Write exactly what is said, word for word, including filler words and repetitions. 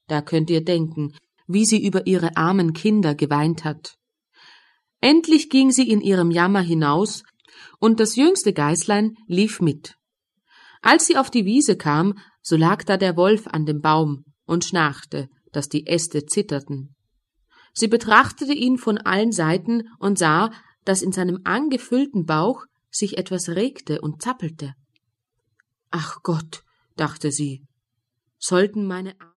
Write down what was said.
Da könnt ihr denken, wie sie über ihre armen Kinder geweint hat. Endlich ging sie in ihrem Jammer hinaus, und das jüngste Geißlein lief mit. Als sie auf die Wiese kam, so lag da der Wolf an dem Baum und schnarchte, dass die Äste zitterten. Sie betrachtete ihn von allen Seiten und sah, dass in seinem angefüllten Bauch sich etwas regte und zappelte. »Ach Gott«, dachte sie, »sollten meine